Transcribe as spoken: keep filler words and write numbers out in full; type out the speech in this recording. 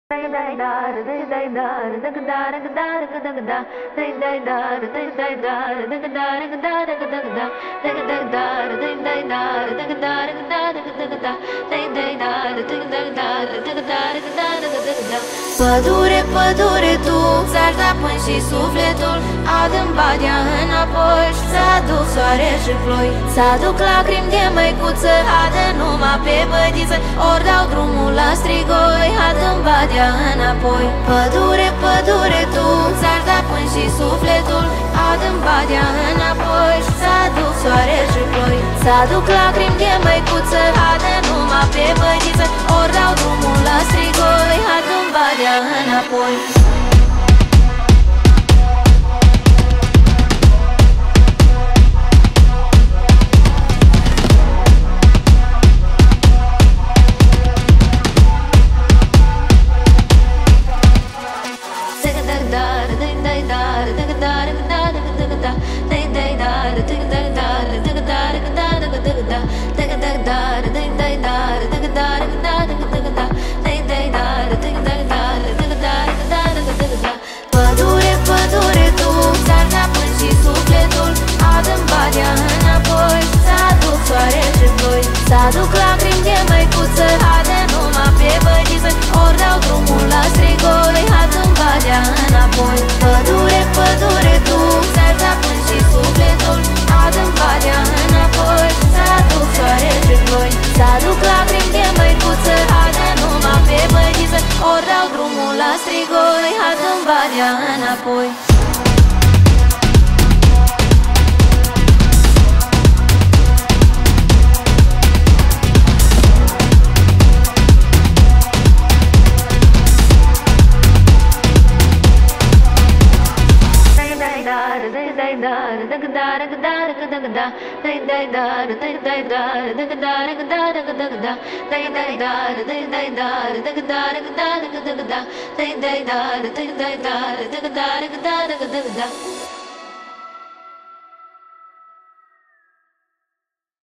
Pădure, pădure, tu ți-ar da până și sufletul, adă-mi badea înapoi și s-aduc soare și ploi. S-aduc lacrimi de măicuță, adă numai pe bădiță, ori dau drumul la strigoi, adă-mi badea înapoi. Pădure, pădure, tu ți-ar da până și sufletul, adă-mi badea înapoi și s-aduc soare și ploi. S-aduc lacrimi de măicuță, adă numai pe bădiță, ori dau drumul la strigoi, adă-mi badea înapoi. Pădure, pădure, tu ți-ar da până și sufletul, adă-mi badea înapoi și s-aduc soare și ploi. S-aduc lacrimi de măicuță, adă numai pe bădiță, ori dau drumul la strigoi, adă-mi badea înapoi. Pădure, pădure, tu ți-ar da până și sufletul, adă-mi badea înapoi și s-aduc soare și ploi. S-aduc lacrimi de măicuță, adă numai pe bădiță, ori dau drumul la strigoi, adă-mi badea înapoi.